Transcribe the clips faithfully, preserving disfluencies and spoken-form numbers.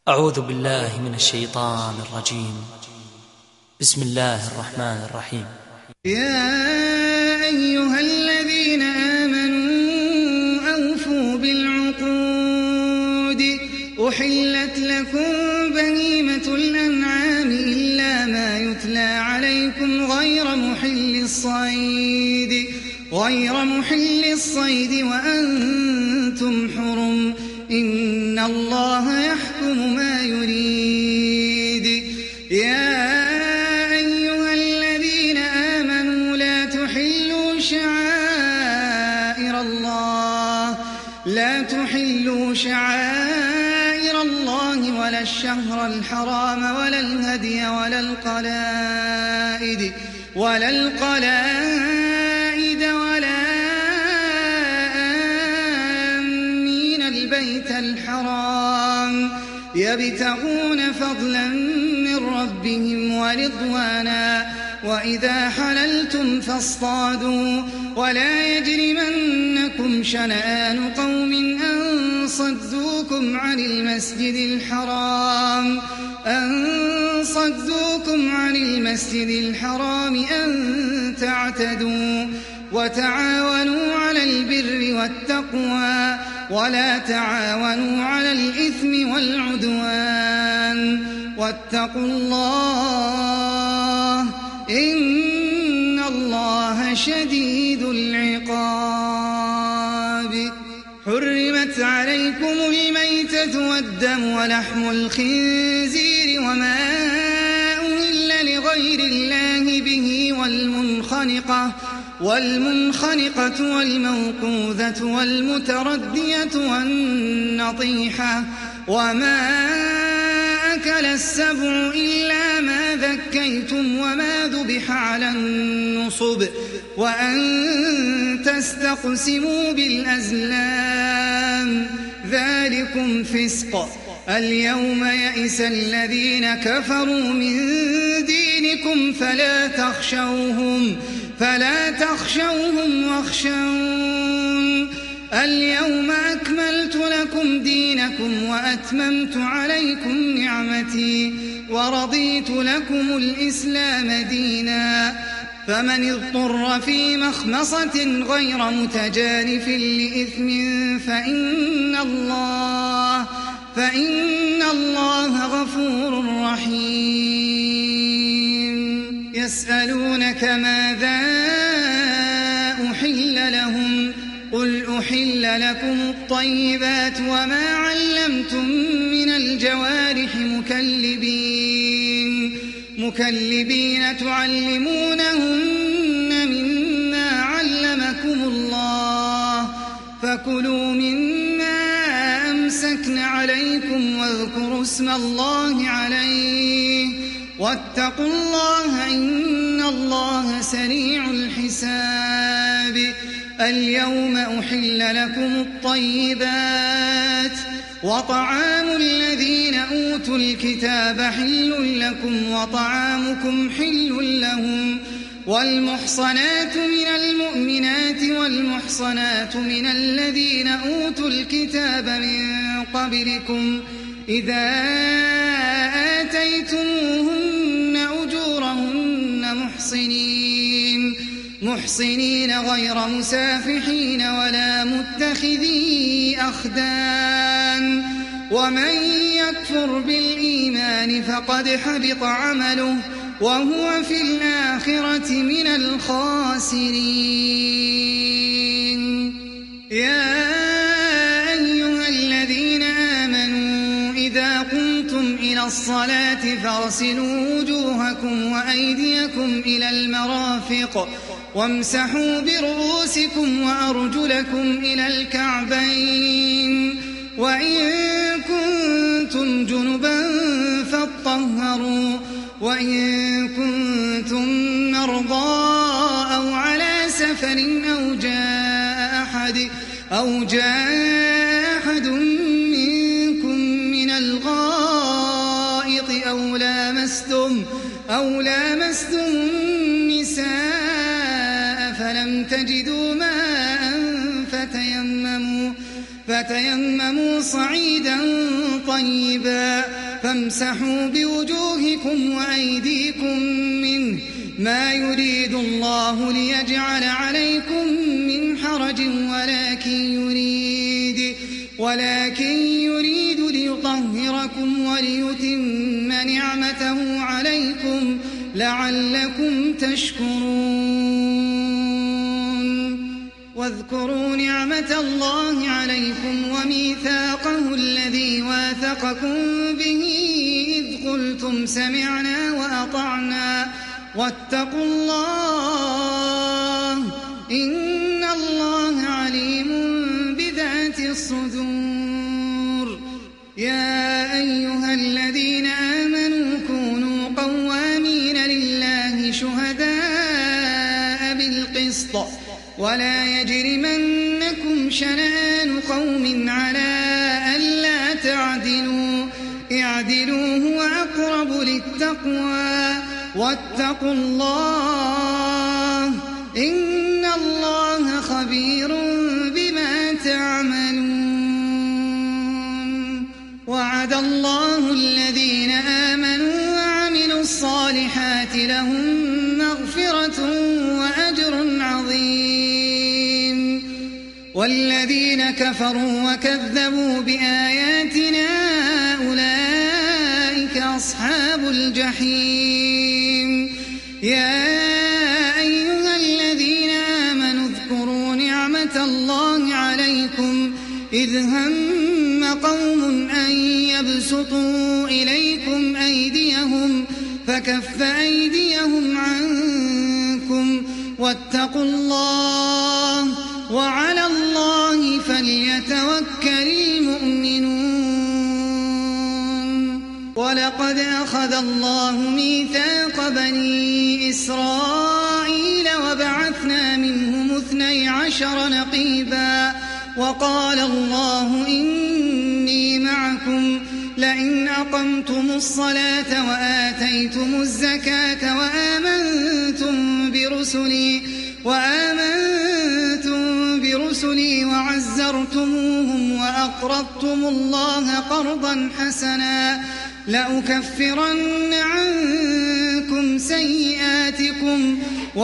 أعوذ بالله من الشيطان الرجيم. بسم الله الرحمن الرحيم. يا أيها الذين آمنوا أوفوا بالعقود أحلت لكم بهيمة الأنعام إلا ما يتلى عليكم غير محل الصيد غير محل الصيد وأنتم حرم إن الله يحكم ما يريد. يا أيها الذين آمنوا لا تحلوا شعائر الله لا تحلوا شعائر الله ولا الشهر الحرام ولا الهدي ولا القلائد ولا القلائد ولا آمين البيت الحرام يبتغون فضلا من ربهم ورضوانا وإذا حللتم فاصطادوا ولا يجرمنكم شنآن قوم أن صدوكم عن المسجد الحرام أن صدوكم عن المسجد الحرام أن تعتدوا وتعاونوا على البر والتقوى ولا تعاونوا على الإثم والعدوان واتقوا الله إن الله شديد العقاب. حرمت عليكم الميتة والدم ولحم الخنزير وما أهل لغير الله به والمنخنقة والمنخنقة والموقوذة والمتردية والنطيحة وما أكل السبع إلا ما ذكيتم وما ذبح على النصب وأن تستقسموا بالأزلام ذلكم فسق. اليوم يئس الذين كفروا من دينكم فلا تخشوهم فلا تخشوهم واخشون اليوم أكملت لكم دينكم وأتممت عليكم نعمتي ورضيت لكم الإسلام دينا فمن اضطر في مخمصة غير متجانف لإثم فإن الله فإن الله غفور رحيم. يسألونك ماذا أحل لهم قل أحل لكم الطيبات وما علمتم من الجوارح مكلبين مكلبين تعلمونهن مما علمكم الله فكلوا مما أمسكن عليكم واذكروا اسم الله عليه واتقوا الله إن الله سريع الحساب. اليوم أحل لكم الطيبات وطعام الذين أوتوا الكتاب حل لكم وطعامكم حل لهم والمحصنات من المؤمنات والمحصنات من الذين أوتوا الكتاب من قبلكم إذا آتيتموهن أجورهن محصنين محصنين غير مسافحين ولا متخذي أخدان ومن يكفر بالإيمان فقد حبط عمله وهو في الآخرة من الخاسرين. يا أيها الذين آمنوا إذا قمتم إلى الصلاة فاغسلوا وجوهكم وأيديكم إلى المرافق وامسحوا برؤوسكم وأرجلكم إلى الكعبين وإن كنتم جنبا فاطهروا وإن كنتم مرضى أو على سفر أو جاء أحد أو جاء أحد منكم من الغائط أو لامستم أو لامستم النساء فلم تجدوا ماء فتيمموا فتيمموا صعيدا طيبا فامسحوا بوجوهكم وأيديكم منه ما يريد الله ليجعل عليكم من حرج ولكن يريد ولكن يريد ليطهركم وليتم نعمته عليكم لعلكم تشكرون. واذكروا نعمة الله عليكم وميثاقه الذي واثقكم به إذ قلتم سمعنا وأطعنا واتقوا الله إن الله عليم بذات الصدور. يا أيها الذين آمنوا كونوا قوامين لله شهداء بالقسط ولا يجرمنكم شنآن قوم على ألا تعدلوا اعدلوا هو أقرب للتقوى واتقوا الله إن الله خبير بما تعملون. وعد الله الذين آمنوا وعملوا الصالحات لهم مغفرة وأجر عظيم. والذين كفروا وكذبوا بآياتنا أولئك أصحاب الجحيم. يا أيها الذين آمنوا اذكروا نعمة الله عليكم إذ هم قوم أن يبسطوا إليكم أيديهم فكف أيديهم عنكم واتقوا الله وعلى الله فليتوكل المؤمنون. ولقد أخذ الله ميثاق بني إسرائيل وبعثنا منهم اثني عشر نقيبا وقال الله إني معكم لئن أقمتم الصلاة وآتيتم الزكاة وآمنتم برسلي وآمنتم برسلي وعزرتموهم وأقرضتم الله قرضا حسنا لأكفرن عنكم سيئاتكم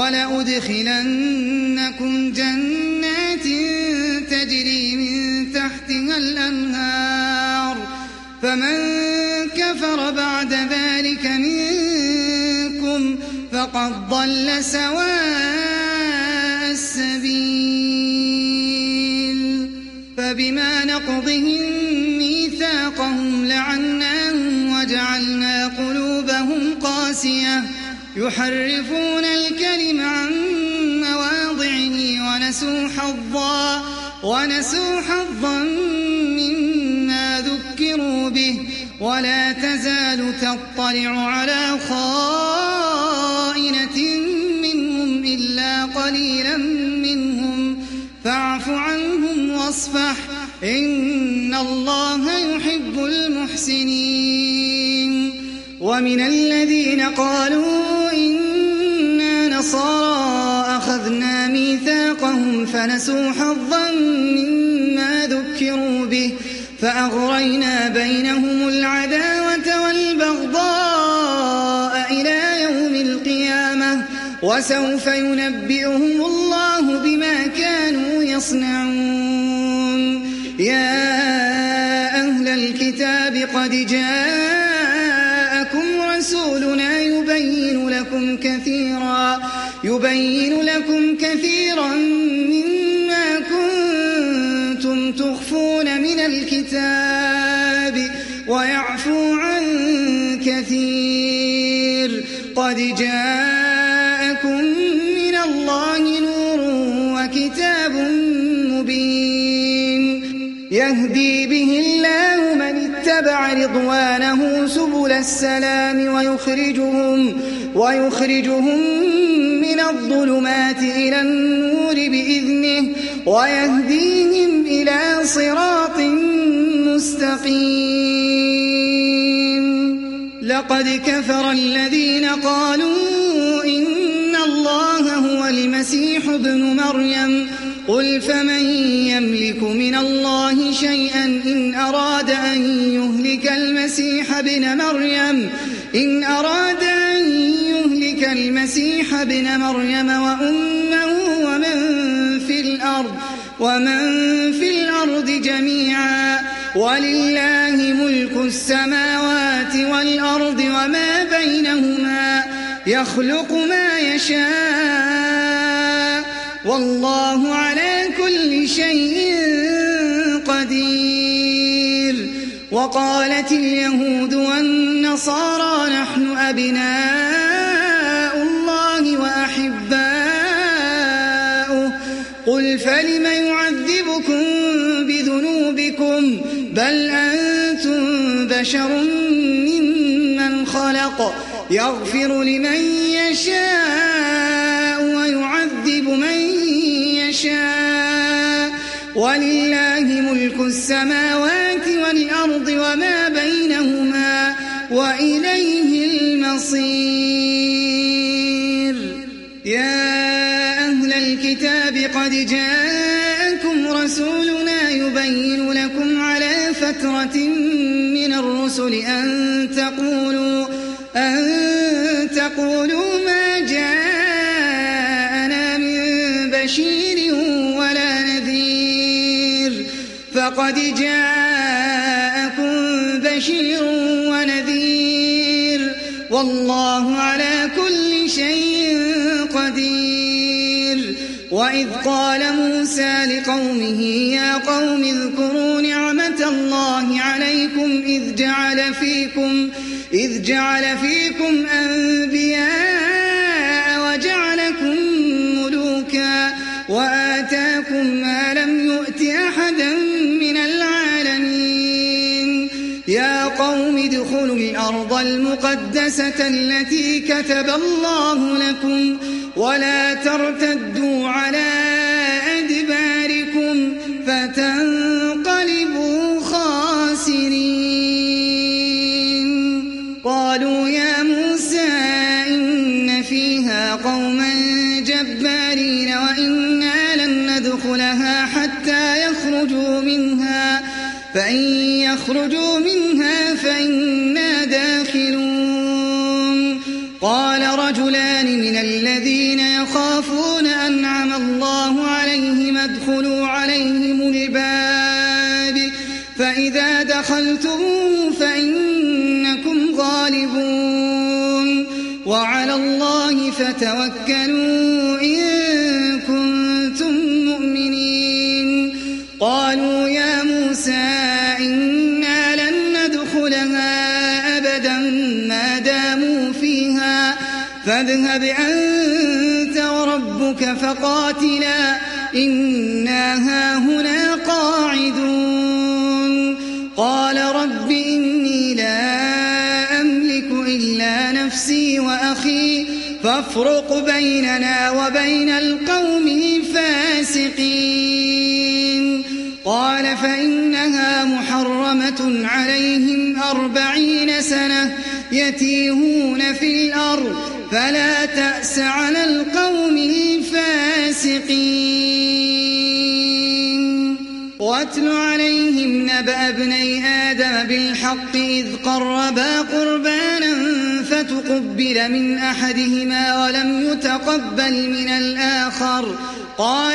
ولأدخلنكم جنات تجري من تحتها الأنهار فمن كفر بعد ذلك منكم فقد ضل سواء السبيل. فبما نقضهم ميثاقهم لعناهم وجعلنا قلوبهم قاسية يحرفون الكلم عن مواضعه ونسوا حظا ونسوا حظا مما ذكروا به ولا تزال تطلع على خائنة منهم إلا قليلا منهم فاعف عنهم واصفح إن الله يحب المحسنين. ومن الذين قالوا إنا نصارى أخذنا ميثاقهم فنسوا حظا مما ذكروا به فأغرينا بينهم العداوة والبغضاء إلى يوم القيامة وسوف ينبئهم الله بما كانوا يصنعون. يا أهل الكتاب قد جاءكم رسولنا يبين لكم كثيرا يبين لكم كثيرا مما كنتم تخفون من الكتاب ويعفو عن كثير. قد جاءكم من الله نور وكتاب مبين يهدي به الله من اتبع رضوانه سبل السلام ويخرجهم ويخرجهم من الظلمات إلى النور بإذنه ويهديهم إلى صراط مستقيم. لقد كفر الذين قالوا إن الله هو المسيح ابن مريم قل فمن يملك من الله شيئا إن أراد أن يهلك المسيح ابن مريم إن أراد أن يهلك المسيح ابن مريم وأمه ومن في الأرض ومن في الأرض جميعا ولله ملك السماوات والأرض وما بينهما يخلق ما يشاء والله على كل شيء قدير. وقالت اليهود والنصارى نحن أبناء الله وأحباؤه قل فلم يعذبكم بذنوبكم بل أنتم بشر ممن خلق يغفر لمن يشاء ويعذب من يشاء ولله ملك السماوات والأرض وما بينهما وإليه المصير. يا أهل الكتاب قد جاءكم رسولنا يبين لكم على فترة من الرسل أن تقولوا أن تقولوا ما جاءنا من بشير ولا نذير فقد جاءكم بشير ونذير والله على كل شيء قدير. وإذ قال موسى لقومه يا قوم اذكروا نعمة الله عليكم إذ جعل فيكم إذ جعل فيكم أنبياء وجعلكم ملوكا وآتاكم ما لم يؤت أحدا من العالمين. يا قوم ادخلوا الأرض المقدسة التي كتب الله لكم ولا ترتدوا على أدباركم فتنقلبوا خاسرين. قالوا يا موسى إن فيها قوما جبارين وإنا لن ندخلها حتى يخرجوا منها فإن يخرجوا منها فإنا داخلون. قال رجلان من الذين يخافون أنعم الله عليهم ادخلوا عليهم الباب فإذا دخلتموه فإنكم غالبون وعلى الله فتوكلوا إن كنتم مؤمنين. قالوا يا موسى إنا لن ندخلها أبدا ما داموا فيها فاذهب أنت وربك فقاتلا إنا هاهنا قاعدون. قال رب إني لا أملك إلا نفسي وأخي فافرق بيننا وبين القوم الفاسقين. قال فإنها محرمة عليهم أربعين سنة يتيهون في الأرض فلا تأس على القوم الفاسقين. واتل عليهم نبأ ابني آدم بالحق إذ قربا قربانا فتقبل من أحدهما ولم يتقبل من الآخر قال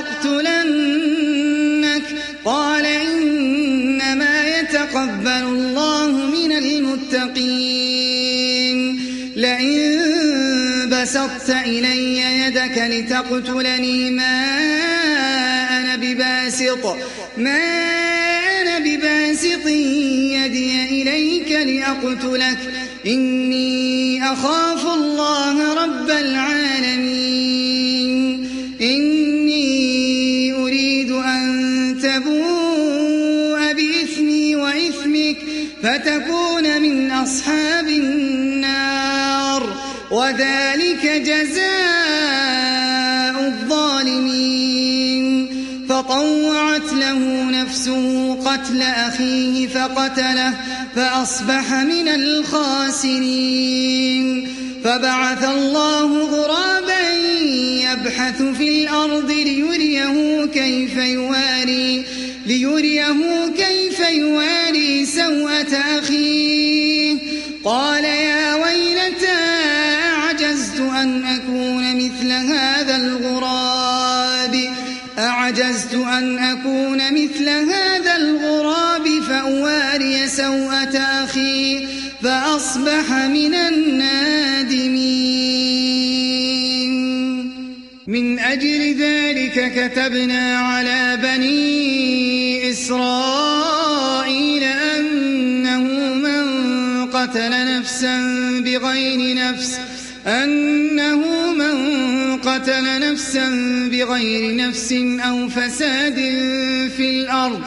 لأقتلنك قال إنما يتقبل الله من المتقين. لئن بسطت إلي يدك لتقتلني ما أنا بباسط ما أنا بباسط يدي إليك لأقتلك إني أخاف الله رب العالمين. إني أريد أن تبوء بإثمي وإثمك فتكون من أصحاب النار وذلك جزاء الظالمين. فطوعت له نفسه قتل أخيه فقتله فأصبح من الخاسرين. فبعث الله غرابا يبحث في الأرض ليريه كيف يواري ليريه كيف يواري سوءة أخيه قال يا ويلتى أعجزت أن أكون مثل هذا الغراب أعجزت أن أكون مثل هذا الغراب فأواري سوءة أخي فأصبح من النادمين. من أجل ذلك كتبنا على بني إسرائيل أنه من قتل نفسا بغير نفس أنه من قتل نفسا بغير نفس أو فساد في الأرض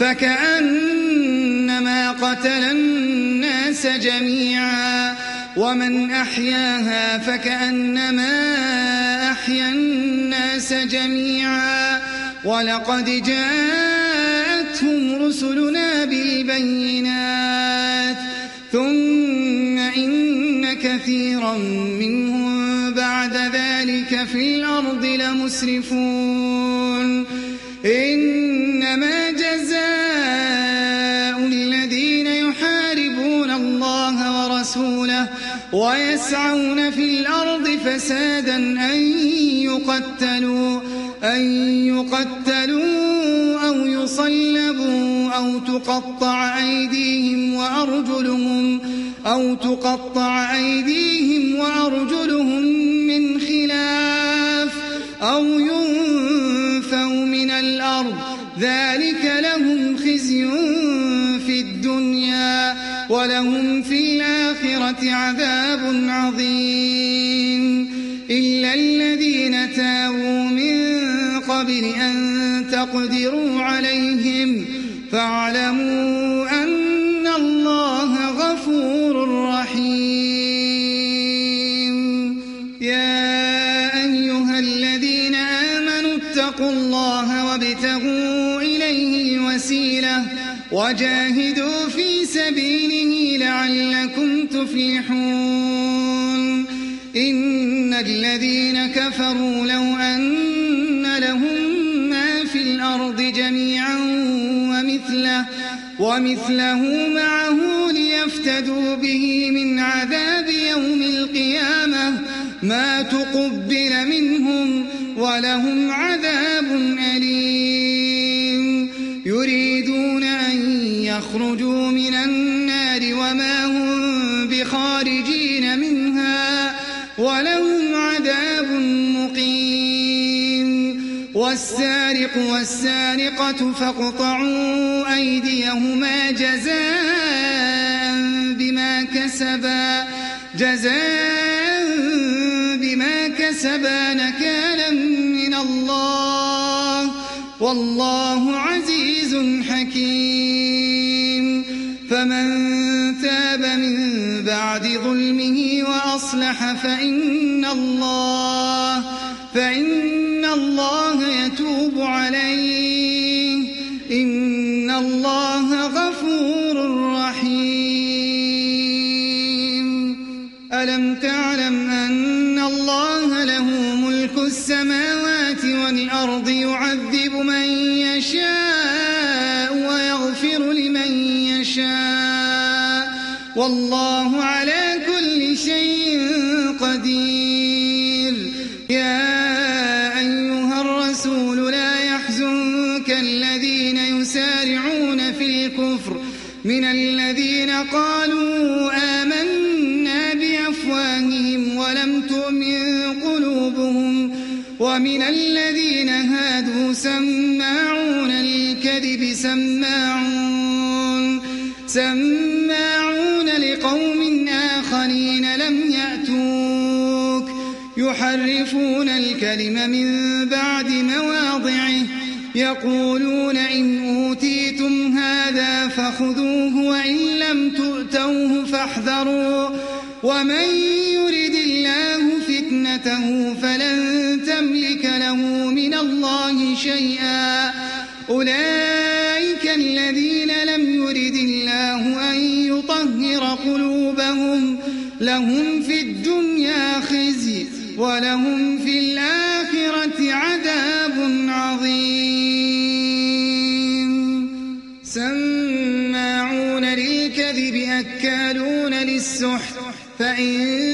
فكأنما قتل الناس جميعا ومن أحياها فكأنما أحيا الناس جميعا ولقد جاءتهم رسلنا بالبينات ثم إن كثيرا منهم بعد ذلك في الأرض لمسرفون. إنما جزاء الذين يحاربون الله ورسوله ويسعون في الأرض فسادا أن يقتلوا أن يقتلوا أو يصلبوا أو تقطع أيديهم وأرجلهم أو تقطع أيديهم وأرجلهم من خلاف أو ينفوا من الأرض ذلك لهم خزي في الدنيا ولهم في الآخرة عذاب عظيم. إلا الذين تابوا من قبل أن تقدروا عليهم فاعلموا أن الله غفور رحيم. يا أيها الذين آمنوا اتقوا الله وابتغوا إليه الوسيلة وجاهدوا في سبيله لعلكم تفلحون. إن الذين كفروا لو أن لهم ما في الأرض جميعا ومثله, ومثله معه ليفتدوا به من عذاب يوم القيامة ما تقبل منهم ولهم عذاب أليم. يريدون أن يخرجوا من النار وما هم بخارجين منها ولهم عذاب مقيم. والسارق والسارقة فاقطعوا أيديهما جزاء بما كسبا جزاء بما كسبا نكالا من الله والله عزيز حكيم. فمن تاب من بعد ظلمه وأصلح فإن الله فإن الله يتوب عليه إن الله غفور رحيم. ألم تعلم أن الله له ملك السماوات والأرض يعذب من يشاء ويغفر لمن يشاء والله على كل شيء قدير. يا أيها الرسول لا يحزنك الذين يسارعون في الكفر من الذين قالوا آمنا بأفواههم ولم تؤمن قلوبهم ومن الذين هادوا سماعون للكذب سماعون سماعون لقوم آخرين لم يأتوك يحرفون الكلم من بعد مواضعه يقولون إن أوتيتم هذا فخذوه وإن لم تؤتوه فاحذروا ومن يرد الله فتنته فلن تملك له من الله شيئا. أولئك الذين لم يرد الله أن يطهر قلوبهم لهم في الدنيا خزي ولهم في الآخرة عذاب عظيم. أكالون للسحت فإن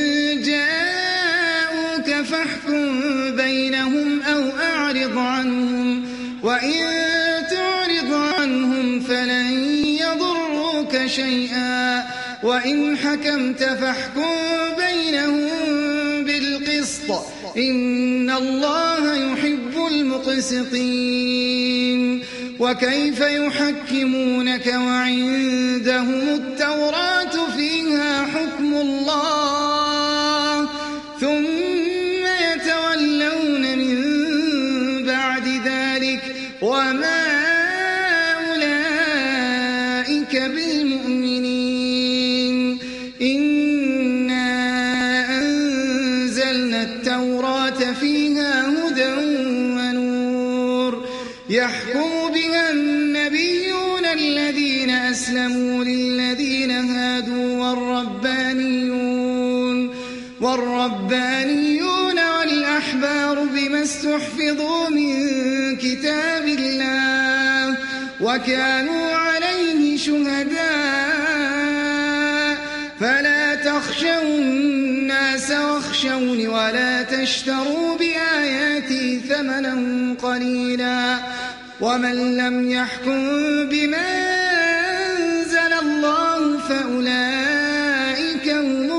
جاءوك فاحكم بينهم أو أعرض عنهم وإن تعرض عنهم فلن يضروك شيئا وإن حكمت فاحكم بينهم بالقسط إن الله يحب المقسطين وكيف يحكمونك وعندهم التوراة فيها حكم الله ثم يتولون من بعد ذلك وما أولئك بالمؤمنين إنا أنزلنا التوراة فيها هدى ونور يحكم بها النبيون الذين أسلموا للذين هادوا والربانيون والربانيون والأحبار بما استحفظوا من كتاب الله وكانوا عليه شهداء فلا تخشوا الناس واخشوني ولا تشتروا بآياتي ثمنا قليلا ومن لم يحكم بما أنزل الله فأولئك هم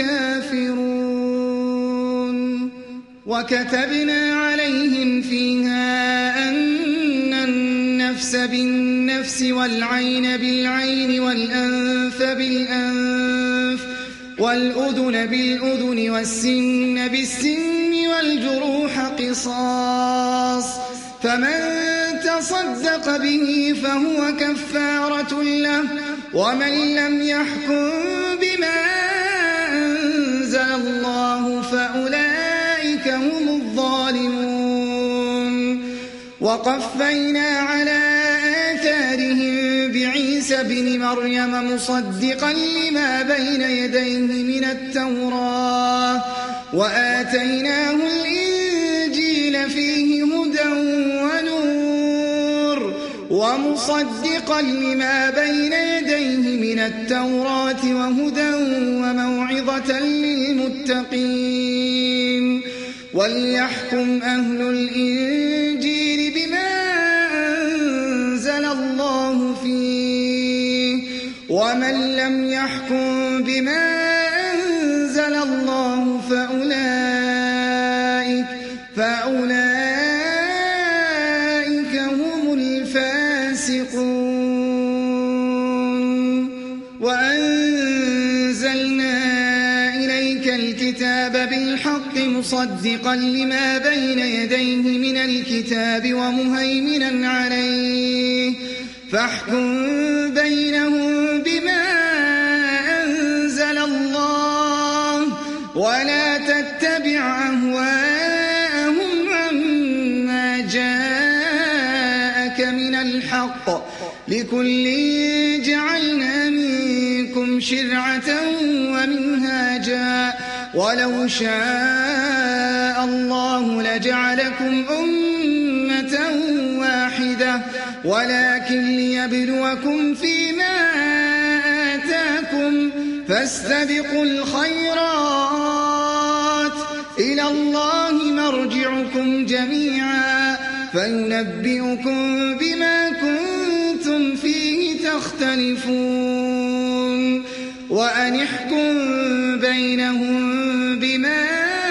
الكافرون وكتبنا عليهم فيها أن النفس بالنفس والعين بالعين والأنف بالأنف والأذن بالأذن والسن بالسن والجروح قصاص فمن تصدق به فهو كفارة له ومن لم يحكم بما أنزل الله فأولئك هم الظالمون وقفينا على آثارهم بعيسى بن مريم مصدقا لما بين يديه من التوراة وآتيناه الإنجيل فيه هدى ونور ومصدقا لما بين يديه من التوراة وهدى وموعظة للمتقين وليحكم أهل الإنجيل بما أنزل الله فيه ومن لم يحكم بما أنزل الله فأولئك فأولئك هم الفاسقون وأنزلنا إليك الكتاب بالحق مصدقا لما بين يديه من الكتاب ومهيمنا عليه فاحكم بينهم بما أنزل الله ولا تتبع أهواءهم عما جاءك من الحق لكل جعلنا منكم شرعة ومنهاجا ولو شاء الله لجعلكم أمة واحدة ولكن ليبلوكم فيما آتاكم فاستبقوا الخيرات إلى الله مرجعكم جميعا فينبئكم بما كنتم فيه تختلفون وأن احكم بينهم بما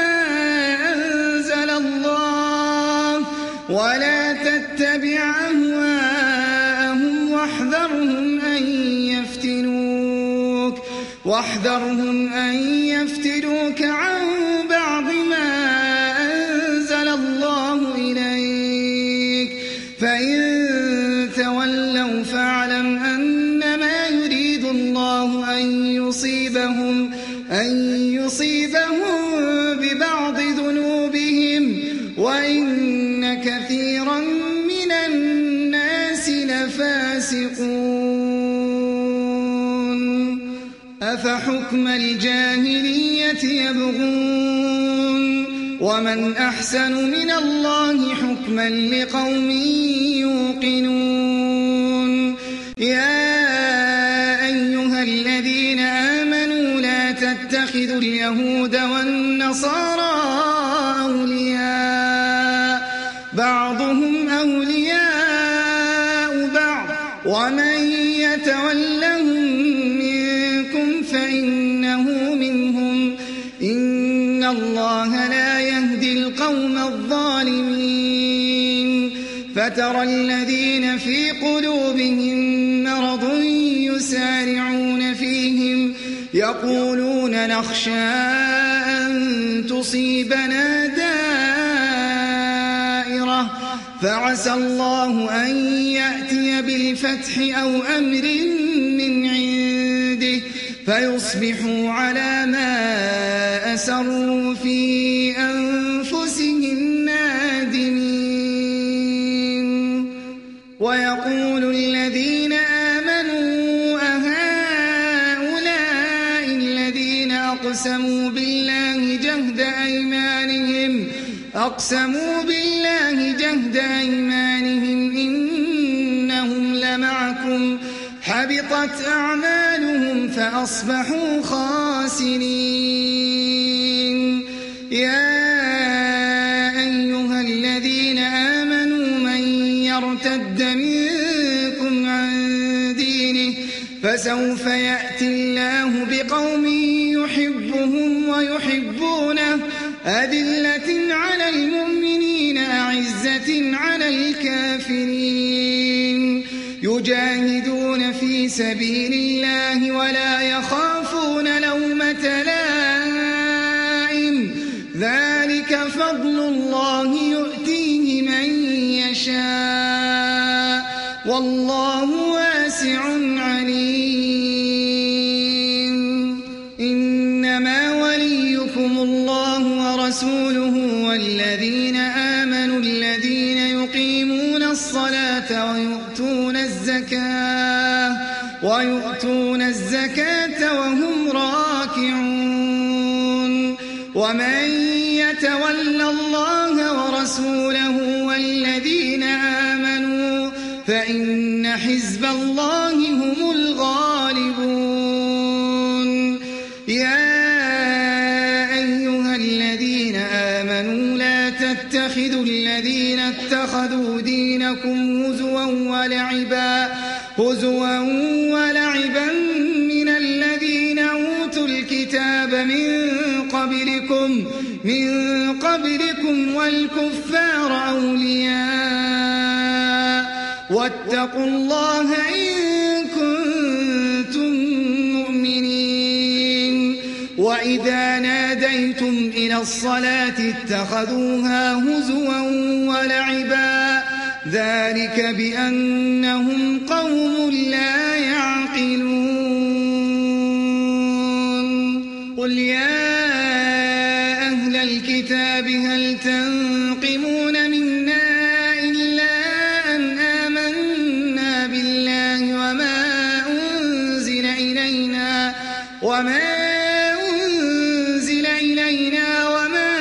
أنزل الله ولا تتبع أهواءهم واحذرهم أن يفتنوك واحذرهم أن يفتنوك عن بعض ما أنزل الله إليك فإن تولوا فاعلم أنما يريد الله أن يصيبهم أن يصيبهم ببعض ذنوبهم وإن كثيرا من الناس لفاسقون أفحكم الجاهلية يبغون ومن أحسن من الله حكما لقوم يوقنون يا أيها الذين تتخذوا اليهود والنصارى أولياء بعضهم أولياء بعض ومن يتولهم منكم فإنه منهم إن الله لا يهدي القوم الظالمين فترى الذين في قلوبهم مرض يسارعون فيهم يقولون نخشى أن تصيبنا دائرة فعسى الله أن يأتي بالفتح أو أمر من عنده فيصبحوا على ما أسروا في أنفسهم نادمين ويقول الذين آمنوا أهؤلاء الذين أقسموا بالله جهد أيمانهم أقسموا بالله جهد أيمانهم إنهم لمعكم حبطت أعمالهم فأصبحوا خاسرين يا أيها الذين آمنوا من يرتد منكم عن دينه فسوف يأتي الله بقوم يحبهم ويحبونه أذلة على المؤمنين أعزة على الكافرين يجاهدون في سبيل الله ولا يخافون لومة لائم ذلك فضل الله يؤتيه من يشاء والله واسع عليم إنما وليكم الله ورسوله والذين آمنوا الذين يقيمون الصلاة ويؤتون الزكاة ويؤتون الزكاة وهم راكعون ومن يتول الله ورسوله والذين آمنوا فإن حزب الله هم الغالبون يا أيها الذين آمنوا لا تتخذوا الذين اتخذوا دينكم هزوا ولعبا هزوا ولعبا من الذين أوتوا الكتاب من قبلكم من قبلكم والكفار أولياء واتقوا الله إن كنتم مؤمنين وإذا ناديتم إلى الصلاة اتخذوها هزوا ولعبا ذلك بأنهم قوم لا يعقلون قل يا أهل الكتاب هل تنقمون منا إلا أن آمنا بالله وما أنزل إلينا وما أنزل إلينا وما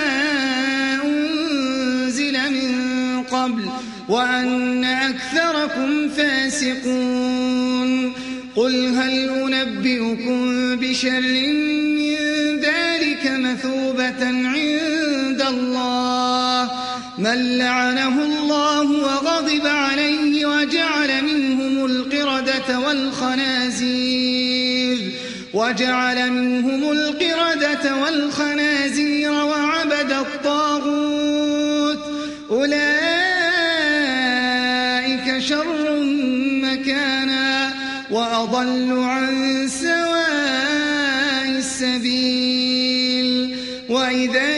أنزل من قبل وأن أكثركم فاسقون قل هل أنبئكم بشر من ذلك مثوبة عند الله من لعنه الله وغضب عليه وجعل منهم القردة والخنازير وجعل منهم القردة والخنازير وعبد الطاغوت أولئك شر مكانا وأضل عن سواء السبيل وإذا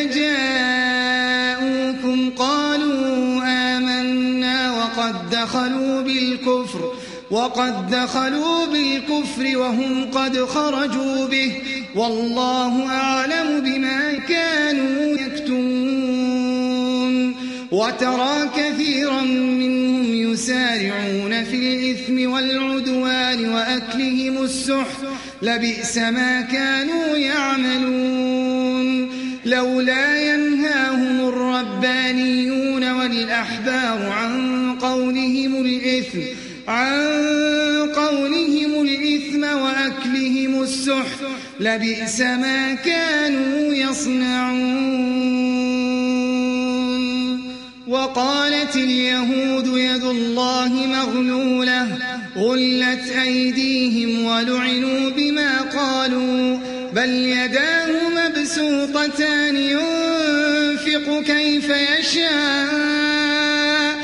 جاءوكم قالوا آمنا وقد دخلوا بالكفر وقد دخلوا بالكفر وهم قد خرجوا به والله أعلم بما كانوا يكتمون وترى كثيرا منهم يسارعون في الإثم والعدوان وأكلهم السحت لبئس ما كانوا يعملون لولا ينهاهم الربانيون والأحبار عن قولهم الإثم عن قولهم الإثم وأكلهم السحت لبئس ما كانوا يصنعون. وقالت اليهود يد الله مغلولة غلت أيديهم ولعنوا بما قالوا بل يداه مبسوطتان ينفق كيف يشاء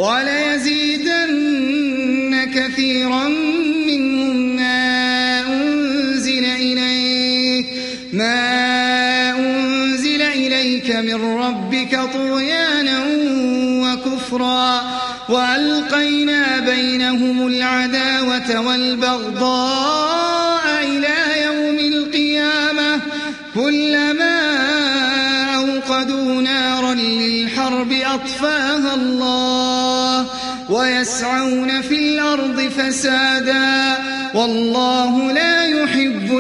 وليزيدن كثيرا منهم ما أنزل إليك ما أنزل إليك من ربك طغيانا وكفرا وألقينا بينهم العداوة والبغضاء إلى يوم القيامة كلما أوقدوا نارا للحرب أطفاها الله ويسعون في الأرض فسادا والله لا يحب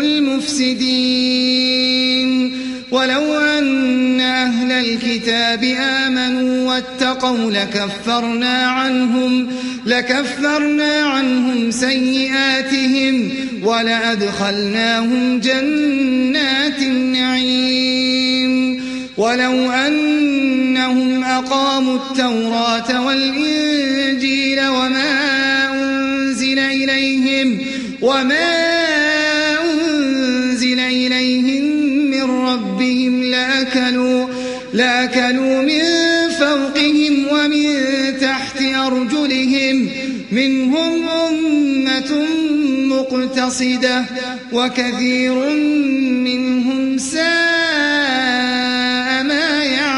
المفسدين. ولو أن أهل الكتاب آمنوا واتقوا لكفرنا عنهم لكفرنا عنهم سيئاتهم ولأدخلناهم جنات النعيم. ولو أنهم أقاموا التوراة والإنجيل وما أنزل إليهم وما أنزل إليهم من ربهم لأكلوا لأكلوا من فوقهم ومن تحت أرجلهم منهم أمة مقتصدة وكثير منهم ساء ما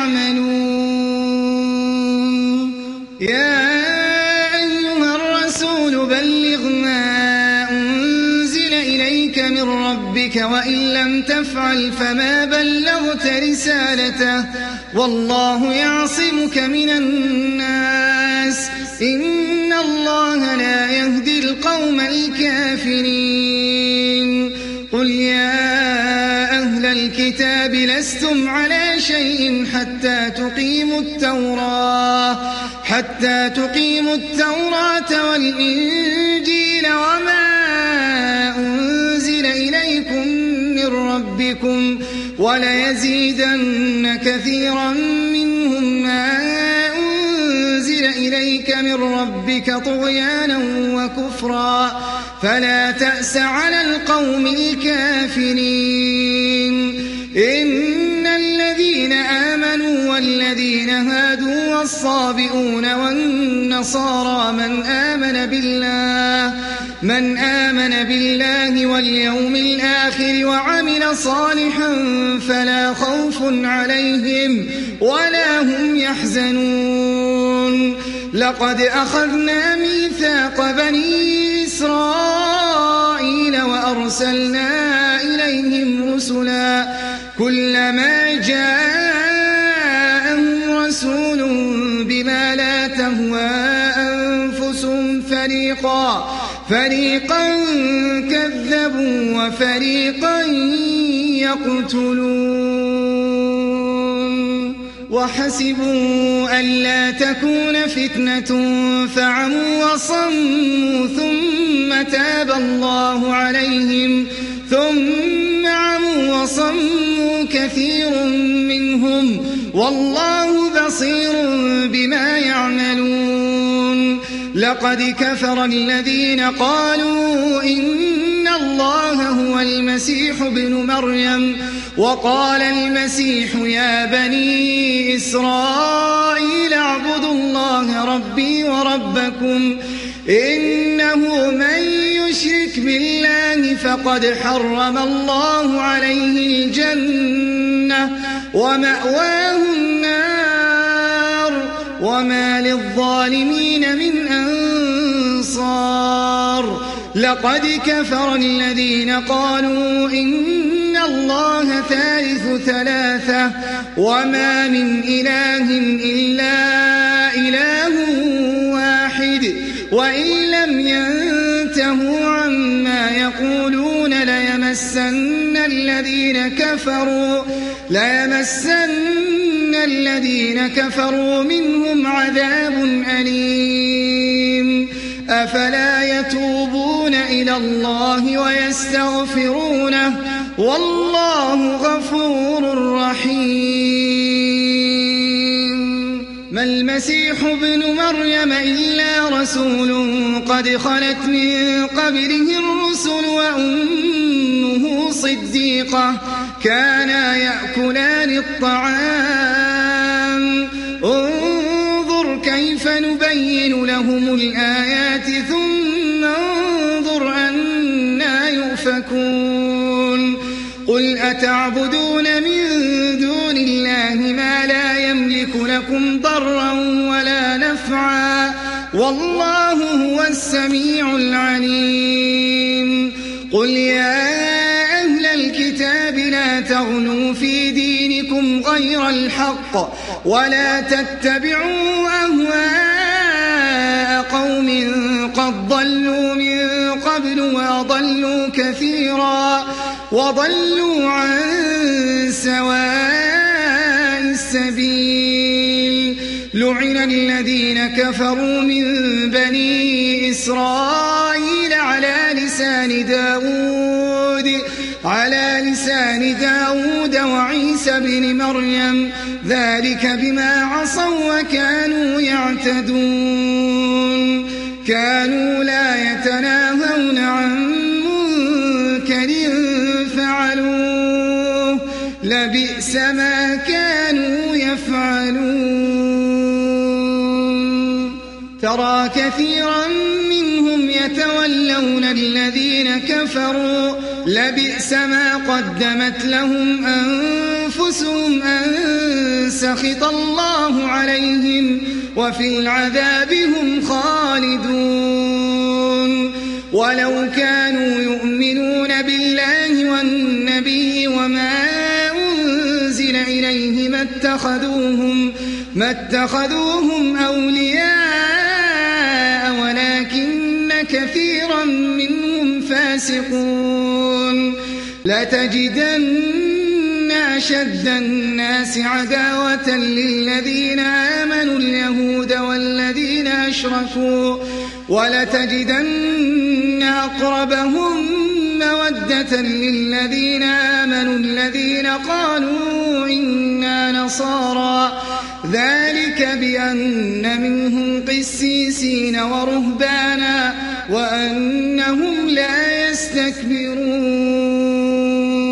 يعملون. يا أيها الرسول بلغ ما أنزل إليك من ربك وإن لم تفعل فما بلغت رسالته والله يعصمك من الناس إن الله لا يهدي القوم الكافرين. قل يا أهل الكتاب لستم على شيء حتى تقيموا التوراة حتى تقيموا التوراة والإنجيل وما أنزل إليكم من ربكم وليزيدن كثيرا منهم ما أنزل إليك من ربك طغيانا وكفرا فلا تأس على القوم الكافرين. إن الذين آمنوا والذين هادوا والصابئون والنصارى من آمن بالله من آمن بالله واليوم الآخر وعمل صالحا فلا خوف عليهم ولا هم يحزنون. لقد أخذنا ميثاق بني إسرائيل وأرسلنا إليهم رسلا كلما جاءهم رسول بما لا تهوى أنفسهم فريقا فريقا كذبوا وفريقا يقتلون. وحسبوا ألا تكون فتنة فعموا وصموا ثم تاب الله عليهم ثم عموا وصموا كثير منهم والله بصير بما يعملون. لقد كفر الذين قالوا إن الله هو المسيح ابن مريم وقال المسيح يا بني إسرائيل اعبدوا الله ربي وربكم إنه من يشرك بالله فقد حرم الله عليه الجنة ومأواه النار وما للظالمين من أنصار. لقد كفر الذين قالوا إن الله ثالث ثلاثة وما من إله إلا إله واحد وإن لم ينتهوا عما يقولون ليمسن الذين كفروا ليمسن الذين كفروا منهم عذاب أليم. أفلا يتوبون إلى الله ويستغفرونه والله غفور رحيم. ما المسيح ابن مريم إلا رسول قد خلت من قبله الرسل وأمه صديقة كانا يأكلان الطعام انظر كيف نبين لهم الآيات ثم انظر أنا يؤفكون. قل أتعبدون من دون الله ما لا يملك لكم ضرا ولا نفعا والله هو السميع العليم. قل يا أهل الكتاب لا تغلوا في دينكم غير الحق ولا تتبعوا أهواء قوم قد ضلوا من قبل وأضلوا كثيرا وضلوا عن سواء السبيل. لعن الذين كفروا من بني إسرائيل على لسان داود على لسان داود وعيسى بن مريم ذلك بما عصوا وكانوا يعتدون. كانوا لا يتناهون عن منكر فعلوه لبئس ما كانوا يفعلون. ترى كثيرا منهم يتولون الذين كفروا لبئس ما قدمت لهم أنفسهم أن سخط الله عليهم وفي العذاب هم خالدون. ولو كانوا يؤمنون بالله والنبي وما أنزل إليه ما اتخذوهم, ما اتخذوهم أولياء ولكن كثيرا منهم فاسقون. لتجدن أشد الناس عداوة للذين آمنوا اليهود والذين أشركوا ولتجدن أقربهم مودة للذين آمنوا الذين قالوا إنا نصارى ذلك بأن منهم قسيسين ورهبانا وأنهم لا يستكبرون.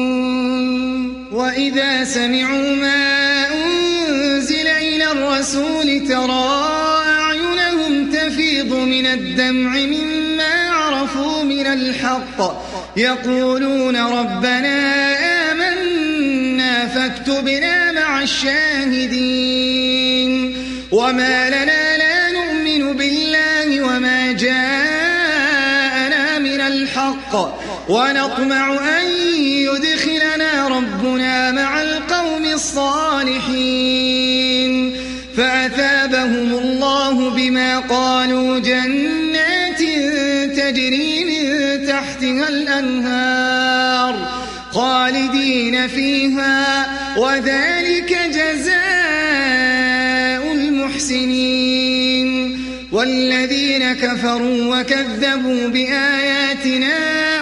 وإذا سمعوا ما أنزل إلى الرسول ترى أعينهم تفيض من الدمع مما عرفوا من الحق يقولون ربنا آمنا فاكتبنا مع الشاهدين. وما لنا لا نؤمن بالله وما جاءنا من الحق ونطمع أن يدخلنا ربنا مع القوم الصالحين. فأثابهم الله بما قالوا جنات تجري من تحتها الأنهار خالدين فيها وذلك جزاء المحسنين. والذين كفروا وكذبوا بآياتنا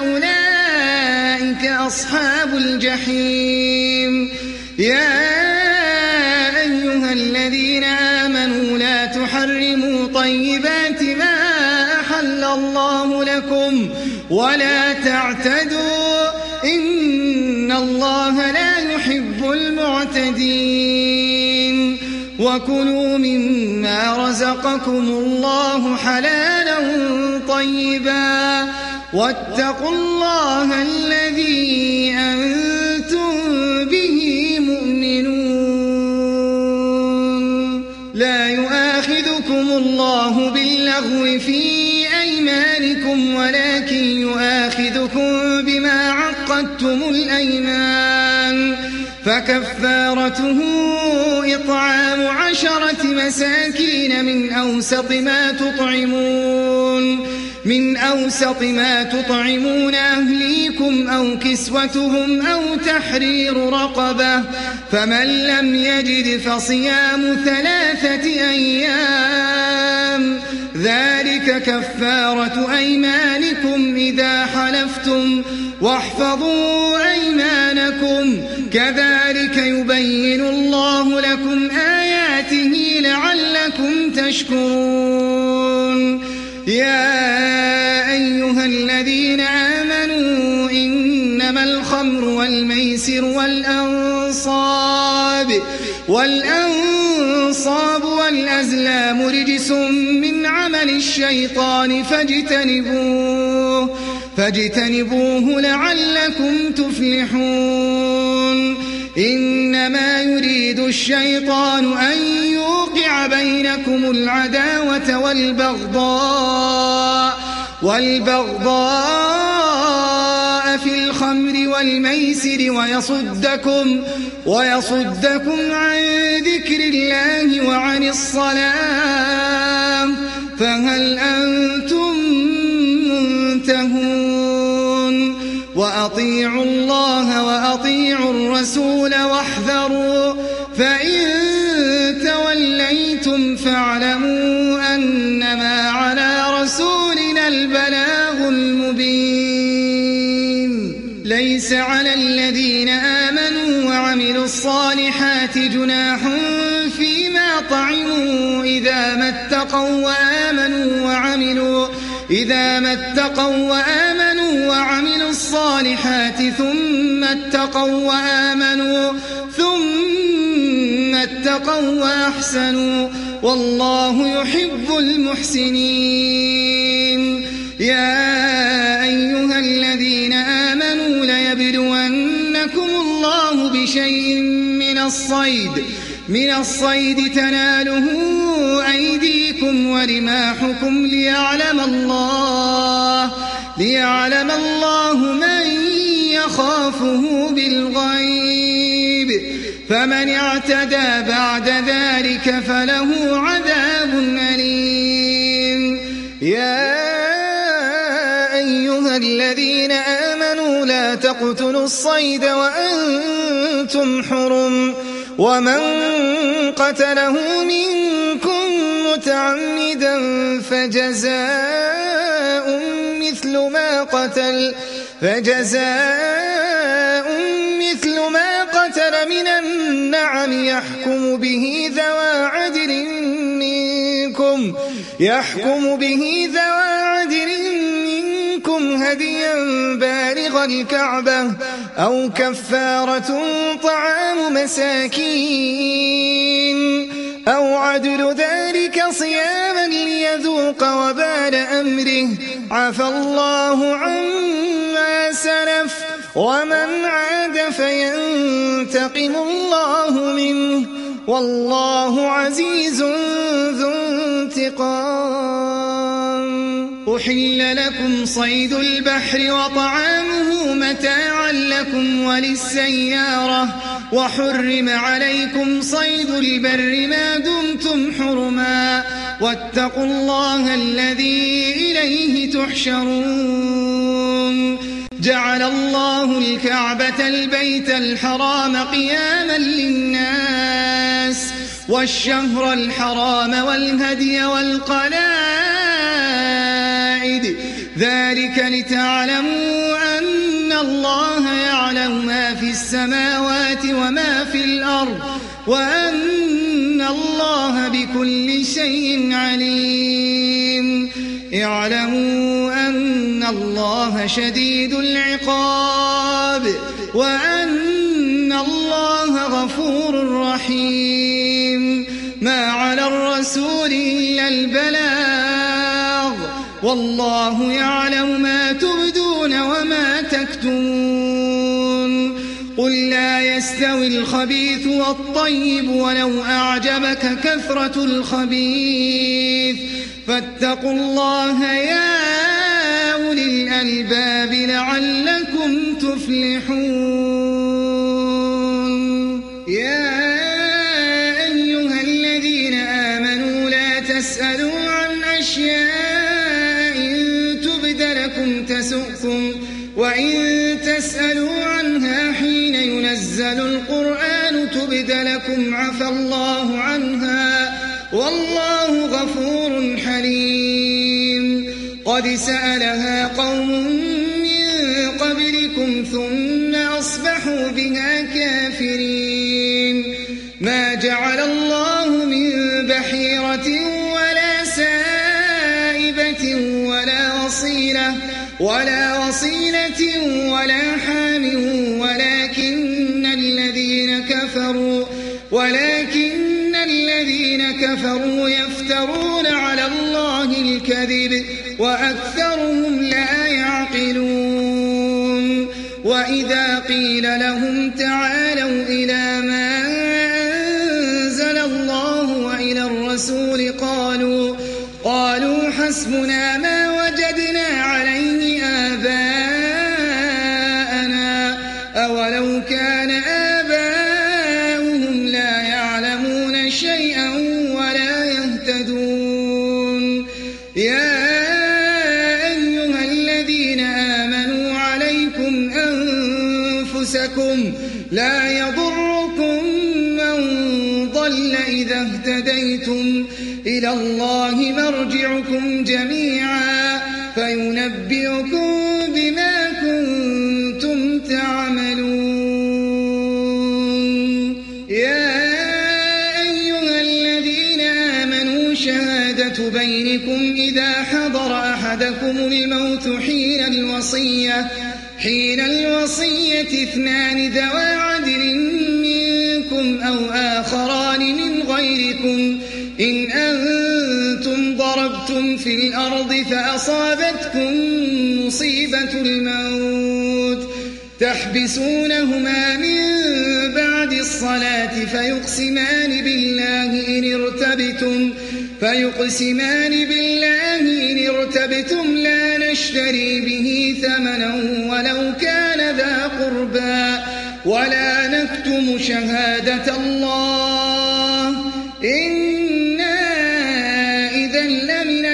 أولئك أصحاب الجحيم. يا أيها الذين آمنوا لا تحرموا طيبات ما أحل الله لكم ولا تعتدوا إن الله لا يحب المعتدين. وكلوا مما رزقكم الله حلالا طيبا واتقوا الله الذي أنتم به مؤمنون. لا يؤاخذكم الله باللغو في أيمانكم ولكن يؤاخذكم بما عقدتم الأيمان فكفارته إطعام عشرة مساكين من أوسط ما تطعمون من أوسط ما تطعمون أهليكم أو كسوتهم أو تحرير رقبة فمن لم يجد فصيام ثلاثة أيام ذلك كفارة أيمانكم إذا حلفتم واحفظوا أيمانكم كذلك يبين الله لكم آياته لعلكم تشكرون يا أيها الذين آمنوا إنما الخمر والميسر والأنصاب والأنصاب والأزلام رجس من عمل الشيطان فاجتنبوه فاجتنبوه لعلكم تفلحون إنما يريد الشيطان أن يوقع بينكم العداوة والبغضاء والبغضاء في الخمر والميسر ويصدكم ويصدكم عن ذكر الله وعن الصلاة فهل أنتم منتهون وأطيعوا الله وأطيعوا الرسول واحذروا فإن توليتم فاعلموا أنما على رسولنا البلاغ المبين ليس على الذين آمنوا وعملوا الصالحات جناح فيما طعموا إذا ما اتقوا وآمنوا وعملوا إذا ما اتقوا وآمنوا وعملوا الصالحات ثم اتقوا وآمنوا ثم اتقوا وأحسنوا والله يحب المحسنين يا أيها الذين آمنوا ليبلونكم الله بشيء من الصيد من الصيد تناله أيديكم ورماحكم ليعلم الله ليعلم الله من يخافه بالغيب فمن اعتدى بعد ذلك فله عذاب أليم يا أيها الذين آمنوا لا تقتلوا الصيد وأنتم حرم ومن قتله منكم متعمدا فجزاء مثل ما قتل فجزاء مثل ما قتل من النعم يحكم به ذوى عدل منكم يحكم به ذوى عدل منكم هديا بالغ الكعبة أو كفارة طعام مساكين أو عدل ذلك صياما ليذوق وبال أمره عفى الله عما سلف ومن عاد فينتقم الله منه والله عزيز ذو انتقام أحل لكم صيد البحر وطعامه متاعا لكم وللسيارة وحرم عليكم صيد البر ما دمتم حرما واتقوا الله الذي إليه تحشرون جعل الله الكعبة البيت الحرام قياما للناس والشهر الحرام والهدي والقلائد ذلك لتعلموا أن الله يعلم ما في السماوات وما في الأرض وأن الله بكل شيء عليم اعلموا أن الله شديد العقاب وأن الله غفور رحيم ما على الرسول إلا البلاغ والله يعلم ما تبدون وما تكتمون قل لا يستوي الخبيث والطيب ولو أعجبك كثرة الخبيث فاتقوا الله يا أولي الألباب لعلكم تفلحون يا أيها الذين آمنوا لا تسألوا عن أشياء إن تبد لكم تسؤكم وإن تسألوا عنها حين ينزل القرآن تبد لكم عفى الله عنها والله غفور حليم قد سألها قوم من قبلكم ثم أصبحوا بها كافرين ما جعل الله من بحيرة ولا سائبة ولا وصيلة ولا وصيلة ولا حام ولكن الذين كفروا ولكن الذين كفروا يفترون على الله الكذب وأكثرهم لا يعقلون وإذا قيل لهم تعالوا إلى ما أنزل الله وإلى الرسول قالوا قالوا حسبنا ما وجدنا عليه آباءنا أولو كان آباؤهم لا يعلمون شيئا ولا يهتدون يا أيها الذين آمنوا عليكم أنفسكم لا يضركم من ضل إذا اهتديتم إلى الله مرجعكم جميعا فينبئكم بما كنتم تعملون يا أيها الذين آمنوا شهادة بينكم إذا حضر أحدكم الموت حين الوصية حين الوصية اثنان ذوى عدل منكم أو آخران من غيركم إن أنتم ضربتم في الأرض فأصابتكم مصيبة الموت تحبسونهما من بعد الصلاة فيقسمان بالله إن ارتبتم فيقسمان بالله إن ارتبتم لا نشتري به ثمنا ولو كان ذا قربى ولا نكتم شهادة الله إنا إذا لمن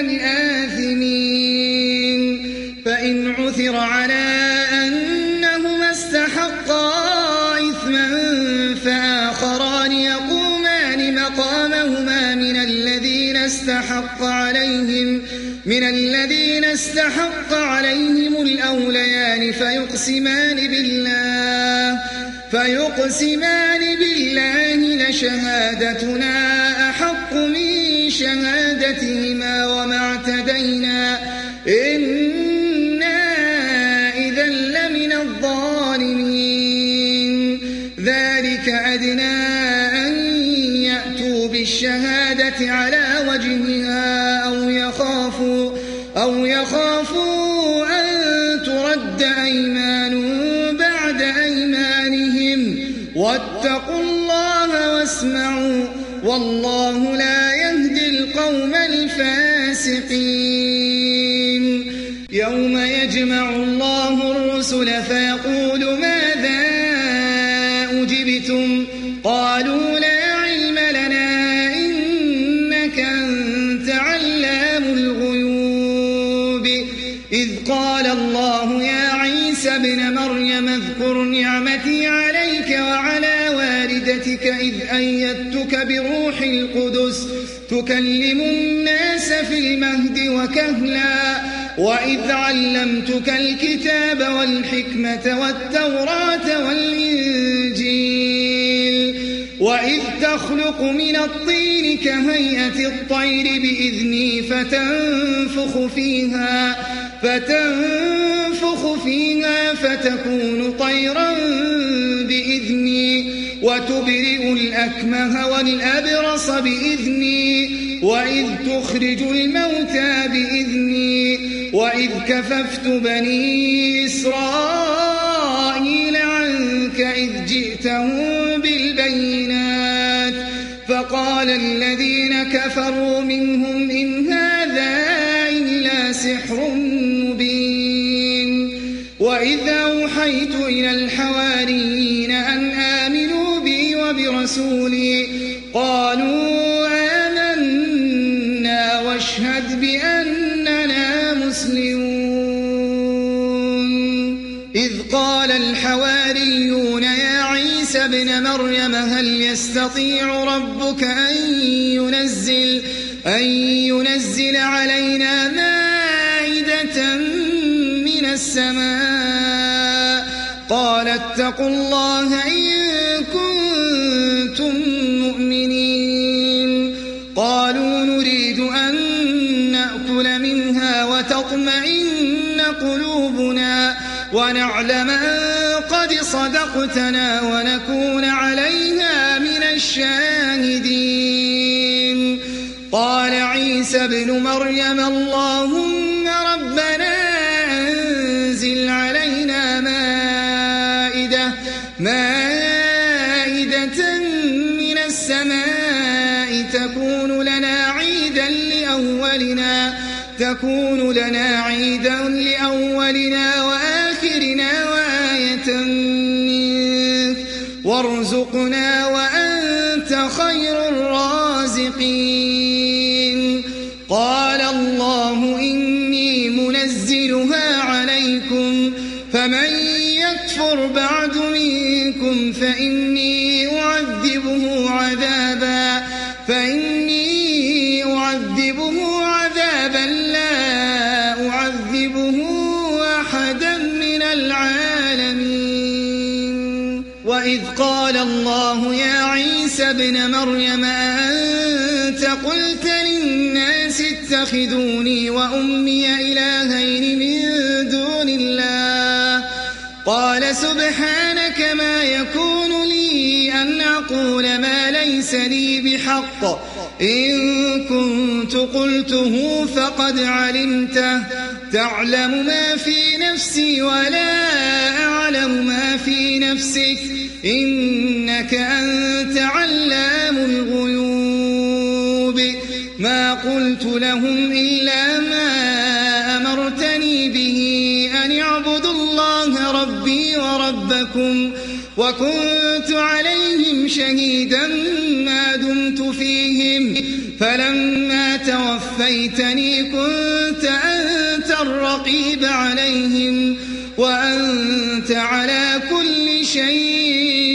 الآثمين فإن عثر على أنهما استحقا إثما فآخران يقومان مقامهما من الذين استحق عليهم من الذين استحق عليهم الأوليان فيقسمان بالله فيقسمان بالله لشهادتنا أحق من شهادتهما وما اعتدينا إنا إذا لمن الظالمين ذلك أدنى أن يأتوا بالشهادة على وجهها أو يخافوا أو يخافوا أن ترد أيمان بعد أيمانهم واتقوا الله واسمعوا والله لا يهدي القوم الفاسقين يوم يجمع الله الرسل فيقول ماذا أجبتم قالوا لا علم لنا إنك أنت علام الغيوب إذ قال الله يا عيسى ابن مريم اذكر نعمتي عليك وعلى والدتك إذ أيدتك بروح القدس تكلم الناس في المهد وكهلا وإذ علمتك الكتاب والحكمة والتوراة والإنجيل وإذ تخلق من الطين كهيئة الطير بإذني فتنفخ فيها فتنفخ فيها فتكون طيرا بإذني وتبرئ الأكمه والأبرص بإذني وإذ تخرج الموتى بإذني وإذ كففت بني إسرائيل عنك إذ جئتهم بالبينات فقال الذين كفروا منهم إن هذا إلا سحر مبين وإذ أوحيت إلى الحواريين أن آمنوا بي وبرسولي قالوا آمنا واشهد بأننا مسلمون إذ قال الحواريون يا عيسى ابن مريم هل يستطيع ربك أن ينزل, أن ينزل علينا مائدة مائدة من السماء قال اتقوا الله إن كنتم مؤمنين قالوا نريد أن نأكل منها وتطمئن قلوبنا ونعلم أن قد صدقتنا ونكون عليها من الشاهدين قال عيسى ابن مريم اللهم ربنا أنزل علينا مائدة مائدة من السماء تكون لنا عيدا لأولنا تكون لنا عيدا لأولنا وآخرنا وآية منك وارزقنا وأنت خير الرازقين قال الله إني منزلها عليكم فمن يكفر بعد منكم فإني أعذبه عذابا فإني أعذبه عذابا لا أعذبه أحدا من العالمين وإذ قال الله يا عيسى ابن مريم أنت قلت للناس اتخذوني وأمي إلهين من دون الله قال سبحانك ما يكون لي أن أقول ما ليس لي بحق إن كنت قلته فقد علمته تعلم ما في نفسي ولا أعلم ما في نفسك إنك أنت علام الغيوب ما قلت لهم إلا ما أمرتني به أن اعبدوا الله ربي وربكم وكنت عليهم شهيدا ما دمت فيهم فلما توفيتني كنت أنت الرقيب عليهم وأنت على كل شيء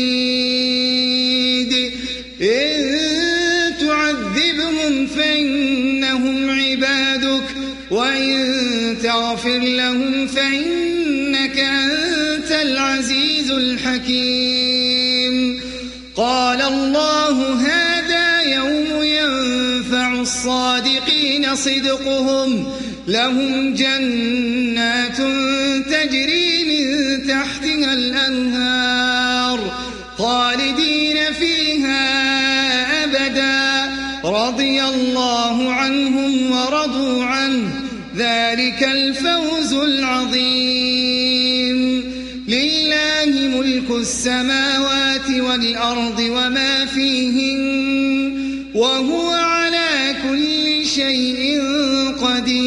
شهيد إن تعذبهم فإنهم عبادك وإن تغفر لهم فإنك أنت العزيز الحكيم قال الله هذا يوم ينفع الصادقين صدقهم لهم جنات تجري من تحتها الأنهار خالدين فيها أبدا رضي الله عنهم ورضوا عنه ذلك الفوز العظيم لله ملك السماوات والأرض وما فيهن وهو على كل شيء قدير